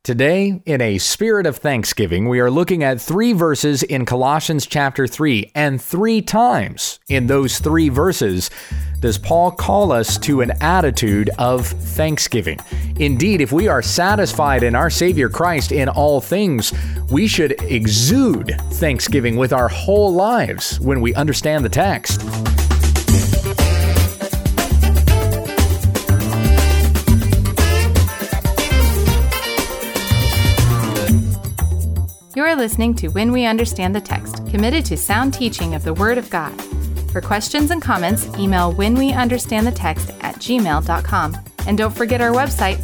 Today, in a spirit of thanksgiving, we are looking at 3 verses in Colossians chapter 3, and 3 times in those 3 verses does Paul call us to an attitude of thanksgiving. Indeed, if we are satisfied in our Savior Christ in all things, we should exude thanksgiving with our whole lives when we understand the text. You're listening to When We Understand the Text, committed to sound teaching of the Word of God. For questions and comments, email whenweunderstandthetext@gmail.com. And don't forget our website,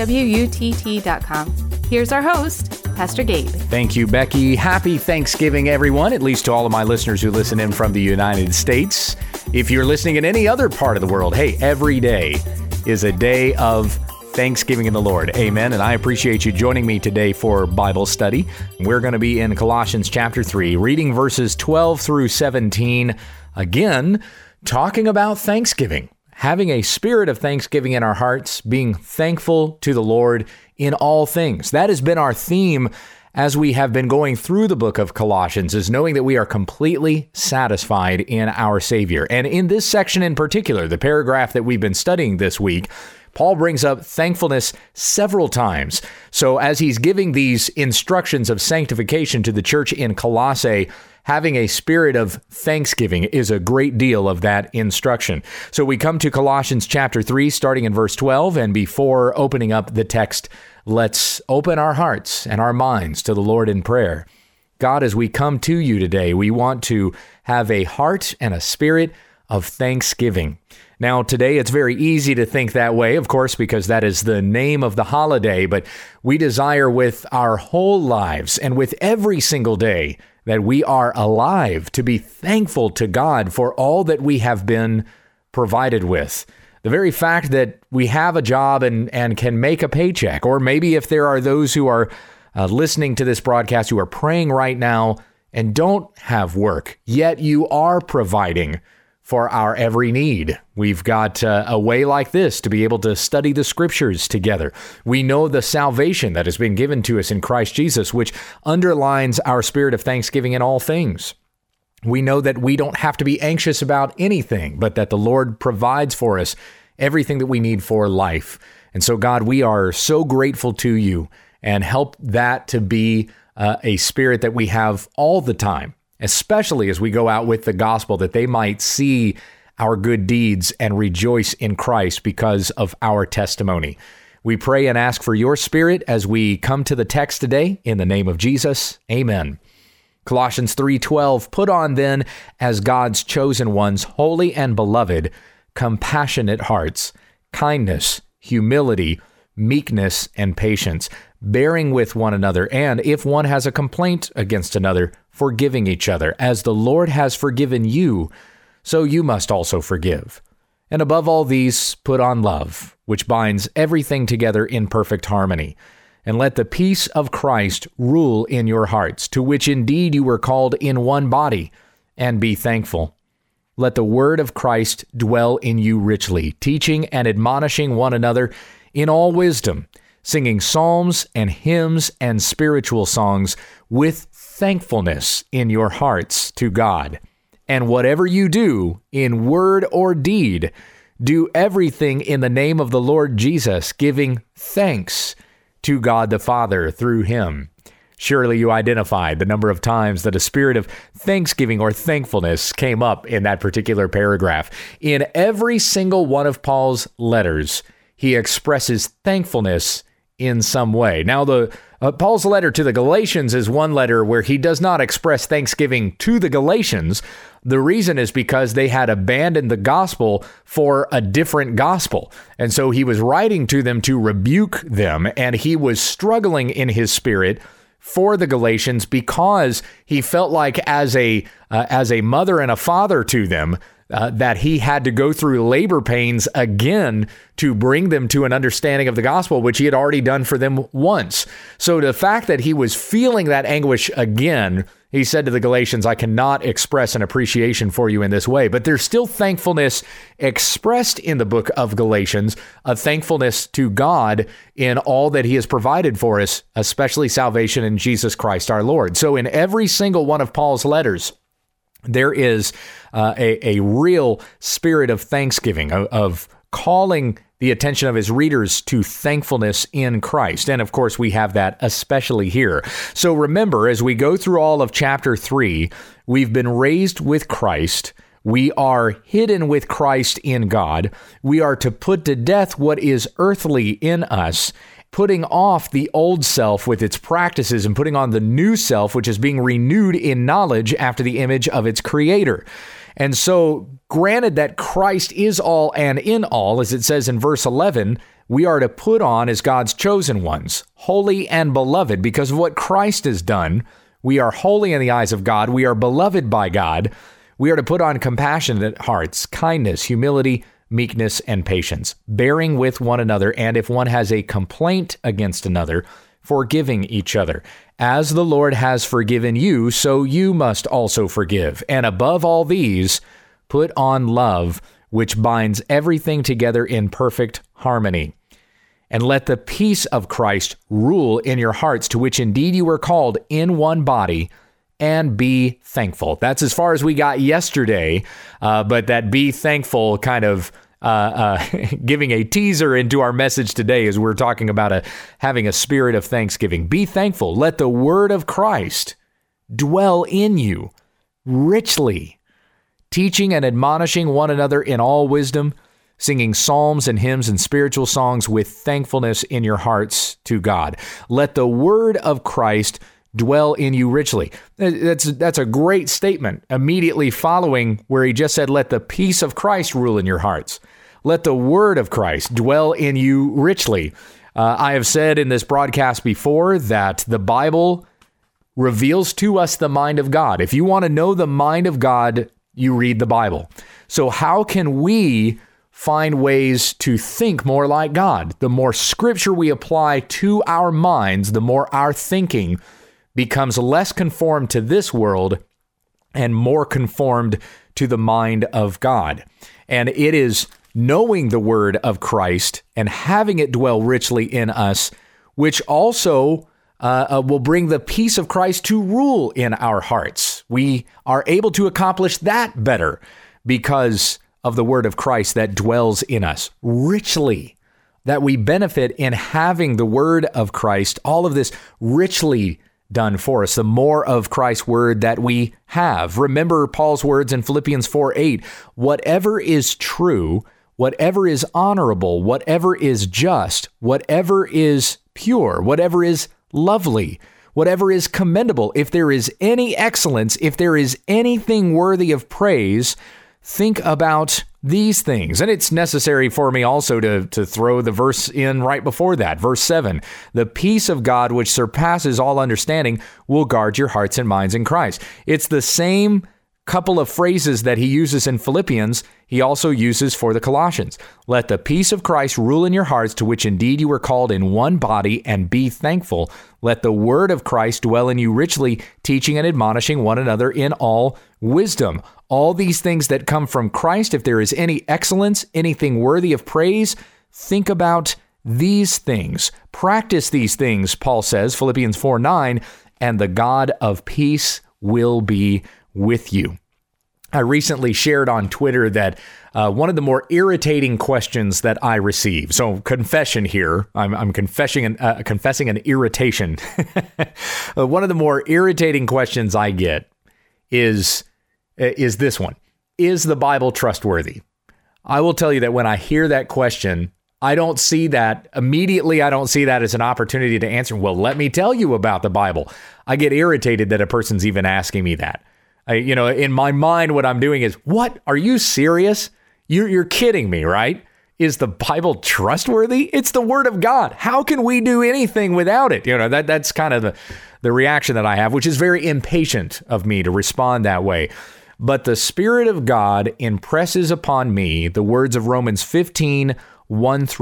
www.utt.com. Here's our host, Pastor Gabe. Thank you, Becky. Happy Thanksgiving, everyone, at least to all of my listeners who listen in from the United States. If you're listening in any other part of the world, hey, every day is a day of Thanksgiving in the Lord. Amen. And I appreciate you joining me today for Bible study. We're going to be in Colossians chapter 3, reading verses 12 through 17. Again, talking about Thanksgiving, having a spirit of thanksgiving in our hearts, being thankful to the Lord in all things. That has been our theme as we have been going through the book of Colossians, is knowing that we are completely satisfied in our Savior. And in this section in particular, the paragraph that we've been studying this week, Paul brings up thankfulness several times. So as he's giving these instructions of sanctification to the church in Colossae, having a spirit of thanksgiving is a great deal of that instruction. So we come to Colossians chapter 3, starting in verse 12, and before opening up the text, let's open our hearts and our minds to the Lord in prayer. God, as we come to you today, we want to have a heart and a spirit of thanksgiving. Now, today, it's very easy to think that way, of course, because that is the name of the holiday, but we desire with our whole lives and with every single day that we are alive to be thankful to God for all that we have been provided with. The very fact that we have a job and can make a paycheck, or maybe if there are those who are listening to this broadcast who are praying right now and don't have work, yet you are providing for our every need. We've got a way like this to be able to study the scriptures together. We know the salvation that has been given to us in Christ Jesus, which underlines our spirit of thanksgiving in all things. We know that we don't have to be anxious about anything, but that the Lord provides for us everything that we need for life. And so, God, we are so grateful to you, and help that to be a spirit that we have all the time, especially as we go out with the gospel, that they might see our good deeds and rejoice in Christ because of our testimony. We pray and ask for your spirit as we come to the text today. In the name of Jesus, amen. Colossians 3:12, put on then as God's chosen ones, holy and beloved, compassionate hearts, kindness, humility, meekness, and patience, bearing with one another, and if one has a complaint against another, forgiving each other. As the Lord has forgiven you, so you must also forgive. And above all these, put on love, which binds everything together in perfect harmony. And let the peace of Christ rule in your hearts, to which indeed you were called in one body, and be thankful. Let the word of Christ dwell in you richly, teaching and admonishing one another in all wisdom, singing psalms and hymns and spiritual songs with thankfulness in your hearts to God. And whatever you do, in word or deed, do everything in the name of the Lord Jesus, giving thanks to God the Father through him. Surely you identified the number of times that a spirit of thanksgiving or thankfulness came up in that particular paragraph. In every single one of Paul's letters, he expresses thankfulness in some way. Now, Paul's letter to the Galatians is one letter where he does not express thanksgiving to the Galatians. The reason is because they had abandoned the gospel for a different gospel. And so he was writing to them to rebuke them, and he was struggling in his spirit for the Galatians because he felt like as a mother and a father to them, that he had to go through labor pains again to bring them to an understanding of the gospel, which he had already done for them once. So the fact that he was feeling that anguish again He said to the Galatians, I cannot express an appreciation for you in this way, but there's still thankfulness expressed in the book of Galatians, a thankfulness to God in all that he has provided for us, especially salvation in Jesus Christ our Lord. So in every single one of Paul's letters, there is a real spirit of thanksgiving, of calling the attention of his readers to thankfulness in Christ. And of course, we have that especially here. So remember, as we go through all of chapter 3, we've been raised with Christ. We are hidden with Christ in God. We are to put to death what is earthly in us, putting off the old self with its practices and putting on the new self, which is being renewed in knowledge after the image of its creator. And so, granted that Christ is all and in all, as it says in verse 11, we are to put on as God's chosen ones, holy and beloved, because of what Christ has done. We are holy in the eyes of God. We are beloved by God. We are to put on compassionate hearts, kindness, humility, meekness, and patience, bearing with one another, and if one has a complaint against another, forgiving each other. As the Lord has forgiven you, so you must also forgive. And above all these, put on love, which binds everything together in perfect harmony. And let the peace of Christ rule in your hearts, to which indeed you were called in one body, and be thankful. That's as far as we got yesterday, but that be thankful kind of giving a teaser into our message today as we're talking about having a spirit of thanksgiving. Be thankful. Let the word of Christ dwell in you richly, teaching and admonishing one another in all wisdom, singing psalms and hymns and spiritual songs with thankfulness in your hearts to God. Let the word of Christ dwell in you richly. That's a great statement immediately following where he just said, let the peace of Christ rule in your hearts. Let the word of Christ dwell in you richly. I have said in this broadcast before that the Bible reveals to us the mind of God. If you want to know the mind of God, you read the Bible. So how can we find ways to think more like God? The more scripture we apply to our minds, the more our thinking becomes less conformed to this world and more conformed to the mind of God. And it is knowing the word of Christ and having it dwell richly in us, which also will bring the peace of Christ to rule in our hearts. We are able to accomplish that better because of the word of Christ that dwells in us richly, that we benefit in having the word of Christ, all of this richly done for us, the more of Christ's word that we have. Remember Paul's words in Philippians 4:8, whatever is true, whatever is honorable, whatever is just, whatever is pure, whatever is lovely, whatever is commendable, if there is any excellence, if there is anything worthy of praise, think about these things. And it's necessary for me also to throw the verse in right before that. Verse 7, the peace of God, which surpasses all understanding, will guard your hearts and minds in Christ. It's the same couple of phrases that he uses in Philippians, he also uses for the Colossians. Let the peace of Christ rule in your hearts, to which indeed you were called in one body, and be thankful. Let the word of Christ dwell in you richly, teaching and admonishing one another in all wisdom. All these things that come from Christ, if there is any excellence, anything worthy of praise, think about these things. Practice these things, Paul says, Philippians 4:9, and the God of peace will be with you. I recently shared on Twitter that one of the more irritating questions that I receive. So confession here, I'm confessing an irritation. One of the more irritating questions I get is this one. Is the Bible trustworthy? I will tell you that when I hear that question, I don't see that immediately. I don't see that as an opportunity to answer. Well, let me tell you about the Bible. I get irritated that a person's even asking me that. In my mind, what I'm doing is, what? Are you serious? You're kidding me, right? Is the Bible trustworthy? It's the word of God. How can we do anything without it? That's kind of the reaction that I have, which is very impatient of me to respond that way. But the Spirit of God impresses upon me the words of Romans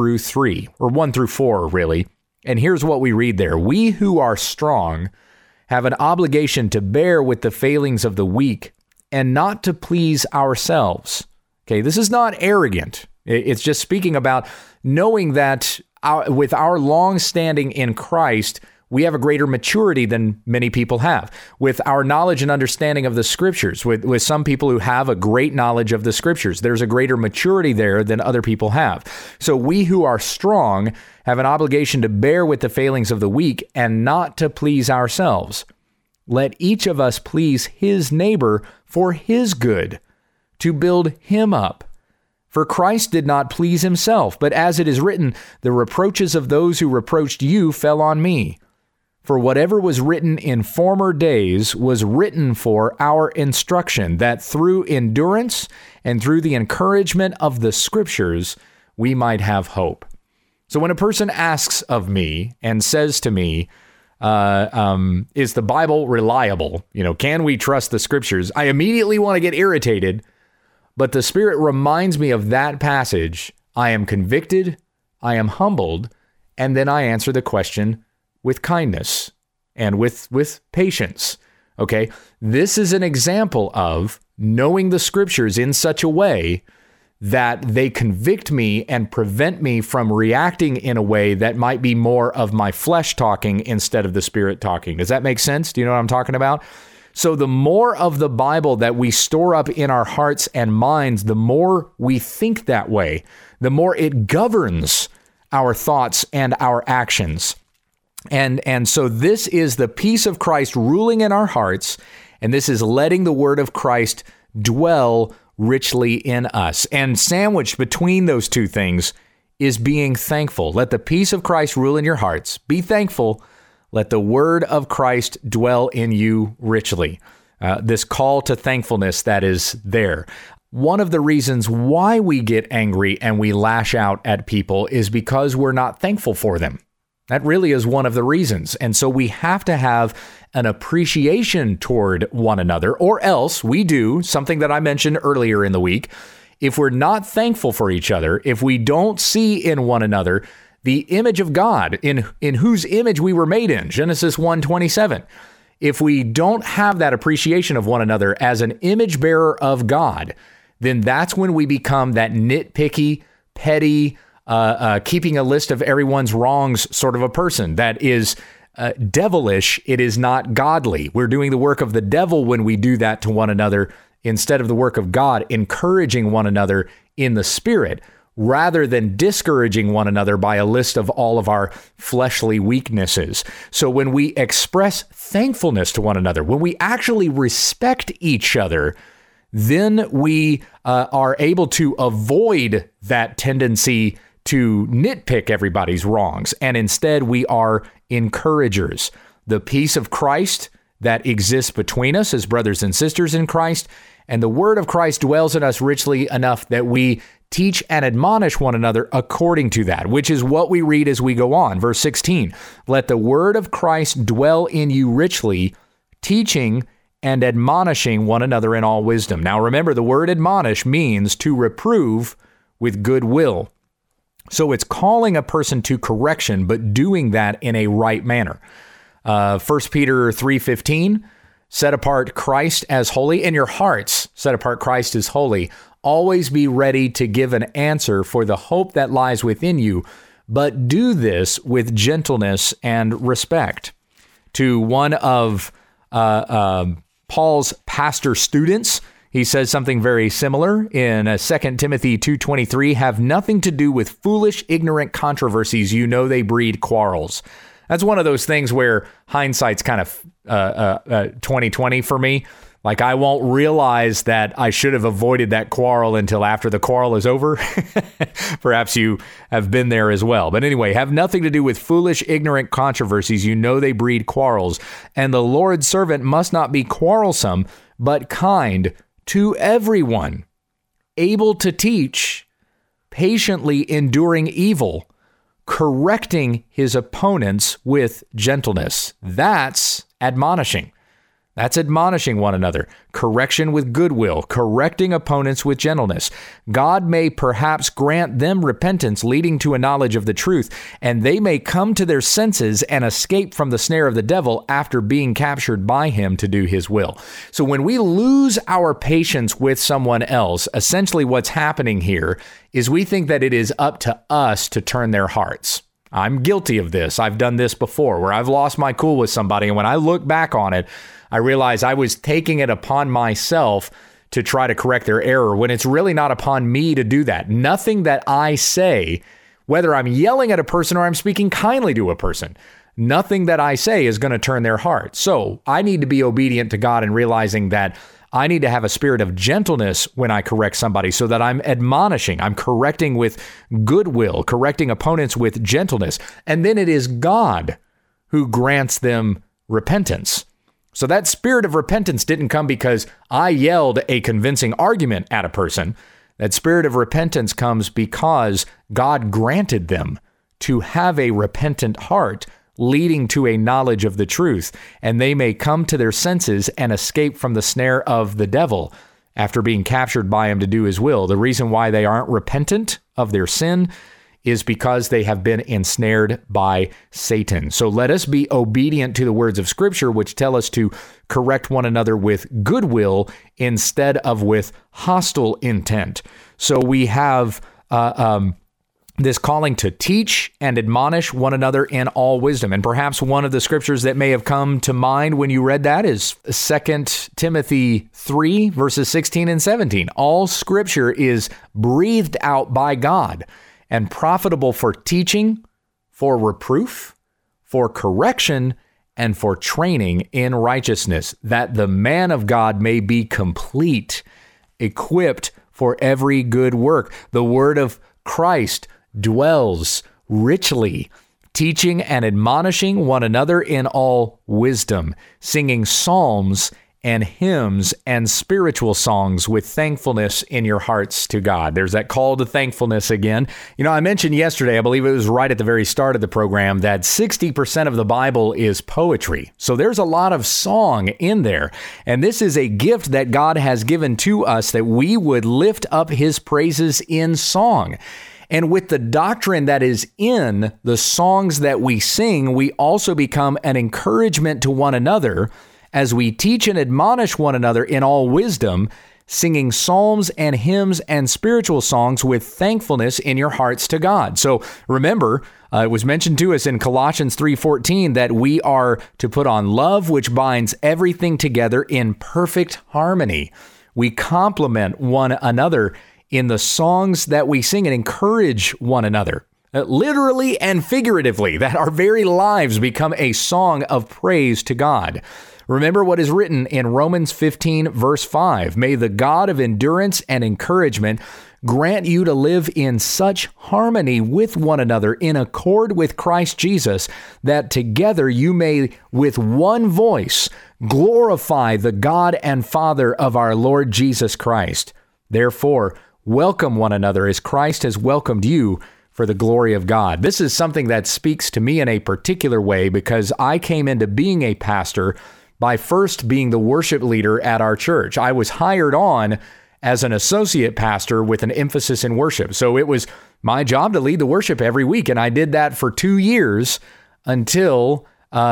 15:1-3, or 1-4, really. And here's what we read there. We who are strong have an obligation to bear with the failings of the weak and not to please ourselves. Okay, this is not arrogant. It's just speaking about knowing that with our long standing in Christ, we have a greater maturity than many people have. With our knowledge and understanding of the scriptures, with some people who have a great knowledge of the scriptures, there's a greater maturity there than other people have. So we who are strong have an obligation to bear with the failings of the weak and not to please ourselves. Let each of us please his neighbor for his good, to build him up. For Christ did not please himself, but as it is written, the reproaches of those who reproached you fell on me. For whatever was written in former days was written for our instruction, that through endurance and through the encouragement of the scriptures, we might have hope. So when a person asks of me and says to me, is the Bible reliable? Can we trust the scriptures? I immediately want to get irritated, but the Spirit reminds me of that passage. I am convicted, I am humbled, and then I answer the question with kindness and with patience. Okay, this is an example of knowing the scriptures in such a way that they convict me and prevent me from reacting in a way that might be more of my flesh talking instead of the Spirit talking. Does that make sense? Do you know what I'm talking about? So the more of the Bible that we store up in our hearts and minds, the more we think that way, the more it governs our thoughts and our actions. And so this is the peace of Christ ruling in our hearts, and this is letting the word of Christ dwell richly in us. And sandwiched between those two things is being thankful. Let the peace of Christ rule in your hearts. Be thankful. Let the word of Christ dwell in you richly. This call to thankfulness that is there. One of the reasons why we get angry and we lash out at people is because we're not thankful for them. That really is one of the reasons. And so we have to have an appreciation toward one another, or else we do something that I mentioned earlier in the week. If we're not thankful for each other, if we don't see in one another the image of God, in whose image we were made in, Genesis 1:27, if we don't have that appreciation of one another as an image bearer of God, then that's when we become that nitpicky, petty, keeping a list of everyone's wrongs sort of a person that is devilish. It is not godly. We're doing the work of the devil when we do that to one another instead of the work of God, encouraging one another in the Spirit rather than discouraging one another by a list of all of our fleshly weaknesses. So when we express thankfulness to one another, when we actually respect each other, then we are able to avoid that tendency to nitpick everybody's wrongs. And instead, we are encouragers. The peace of Christ that exists between us as brothers and sisters in Christ, and the word of Christ dwells in us richly enough that we teach and admonish one another according to that, which is what we read as we go on. Verse 16, let the word of Christ dwell in you richly, teaching and admonishing one another in all wisdom. Now remember, the word admonish means to reprove with good will. So it's calling a person to correction, but doing that in a right manner. 1 Peter 3:15, set apart Christ as holy. In your hearts, set apart Christ as holy. Always be ready to give an answer for the hope that lies within you, but do this with gentleness and respect. To one of Paul's pastor students, he says something very similar in 2 Timothy 2:23, have nothing to do with foolish, ignorant controversies. You know they breed quarrels. That's one of those things where hindsight's kind of 20/20 for me. Like, I won't realize that I should have avoided that quarrel until after the quarrel is over. Perhaps you have been there as well. But anyway, have nothing to do with foolish, ignorant controversies. You know they breed quarrels. And the Lord's servant must not be quarrelsome, but kind to everyone, able to teach, patiently enduring evil, correcting his opponents with gentleness. That's admonishing. That's admonishing one another, correction with goodwill, correcting opponents with gentleness. God may perhaps grant them repentance leading to a knowledge of the truth, and they may come to their senses and escape from the snare of the devil after being captured by him to do his will. So when we lose our patience with someone else, essentially what's happening here is we think that it is up to us to turn their hearts. I'm guilty of this. I've done this before where I've lost my cool with somebody, and when I look back on it, I realize I was taking it upon myself to try to correct their error when it's really not upon me to do that. Nothing that I say, whether I'm yelling at a person or I'm speaking kindly to a person, nothing that I say is going to turn their heart. So I need to be obedient to God and realizing that I need to have a spirit of gentleness when I correct somebody so that I'm admonishing, I'm correcting with goodwill, correcting opponents with gentleness. And then it is God who grants them repentance. So that spirit of repentance didn't come because I yelled a convincing argument at a person. That spirit of repentance comes because God granted them to have a repentant heart, leading to a knowledge of the truth, and they may come to their senses and escape from the snare of the devil after being captured by him to do his will. The reason why they aren't repentant of their sin is because they have been ensnared by Satan. So let us be obedient to the words of Scripture, which tell us to correct one another with goodwill instead of with hostile intent. So we have this calling to teach and admonish one another in all wisdom. And perhaps one of the scriptures that may have come to mind when you read that is 2 Timothy 3, verses 16 and 17. All scripture is breathed out by God and profitable for teaching, for reproof, for correction, and for training in righteousness, that the man of God may be complete, equipped for every good work. The word of Christ dwells richly, teaching and admonishing one another in all wisdom, singing psalms and hymns and spiritual songs with thankfulness in your hearts to God. There's that call to thankfulness again. You know, I mentioned yesterday, I believe it was right at the very start of the program, that 60% of the Bible is poetry. So there's a lot of song in there. And this is a gift that God has given to us, that we would lift up his praises in song. And with the doctrine that is in the songs that we sing, we also become an encouragement to one another as we teach and admonish one another in all wisdom, singing psalms and hymns and spiritual songs with thankfulness in your hearts to God. So remember, it was mentioned to us in Colossians 3:14 that we are to put on love, which binds everything together in perfect harmony. We complement one another in the songs that we sing and encourage one another, literally and figuratively, that our very lives become a song of praise to God. Remember what is written in Romans 15, verse 5. May the God of endurance and encouragement grant you to live in such harmony with one another in accord with Christ Jesus, that together you may with one voice glorify the God and Father of our Lord Jesus Christ. Therefore, welcome one another as Christ has welcomed you for the glory of God. This is something that speaks to me in a particular way because I came into being a pastor by first being the worship leader at our church. I was hired on as an associate pastor with an emphasis in worship. So it was my job to lead the worship every week. And I did that for 2 years until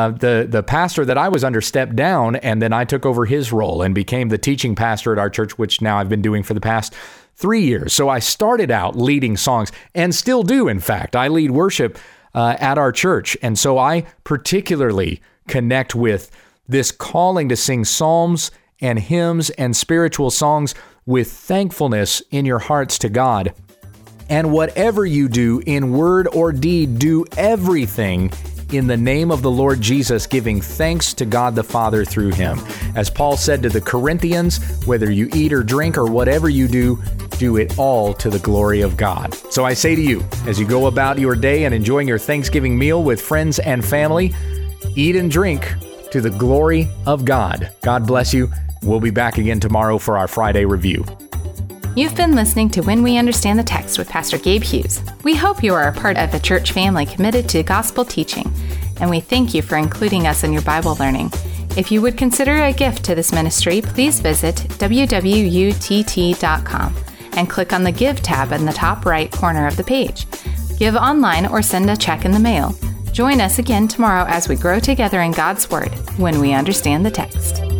the pastor that I was under stepped down. And then I took over his role and became the teaching pastor at our church, which now I've been doing for the past 3 years. So I started out leading songs and still do. In fact, I lead worship at our church. And so I particularly connect with this calling to sing psalms and hymns and spiritual songs with thankfulness in your hearts to God. And whatever you do in word or deed, do everything in the name of the Lord Jesus, giving thanks to God the Father through him. As Paul said to the Corinthians, whether you eat or drink or whatever you do it all to the glory of God. So I say to you, as you go about your day and enjoying your Thanksgiving meal with friends and family, eat and drink to the glory of God. God bless you. We'll be back again tomorrow for our Friday review. You've been listening to When We Understand the Text with Pastor Gabe Hughes. We hope you are a part of a church family committed to gospel teaching, and we thank you for including us in your Bible learning. If you would consider a gift to this ministry, please visit wwutt.com and click on the Give tab in the top right corner of the page. Give online or send a check in the mail. Join us again tomorrow as we grow together in God's Word when we understand the text.